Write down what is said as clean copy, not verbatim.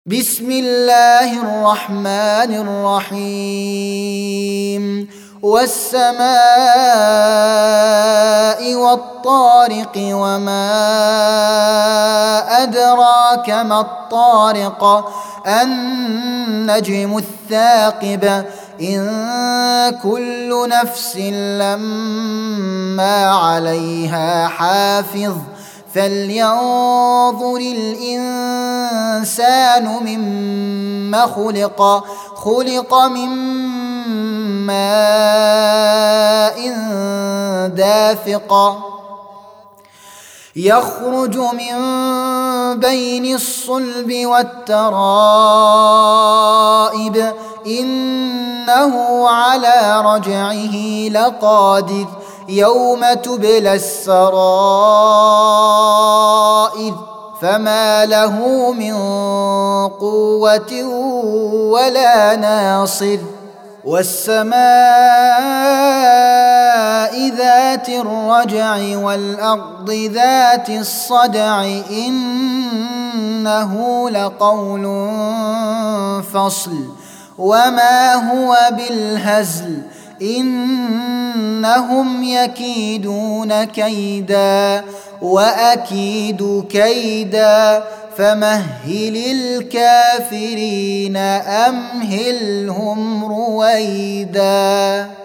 بسم الله الرحمن الرحيم والسماء والطارق وما أدراك ما الطارق النجم الثاقب إن كل نفس لما عليها حافظ فلينظر الإنسان مما خلق من ماء دافق يخرج من بين الصلب والترائب إنه على رجعه لقادر يوم تبلى السرائر فما له من قوة ولا ناصر والسماء ذات الرجع والأرض ذات الصدع إنه لقول فصل وما هو بالهزل إنهم يكيدون كيدا وأكيد كيدا فمهل الكافرين أمهلهم رويدا.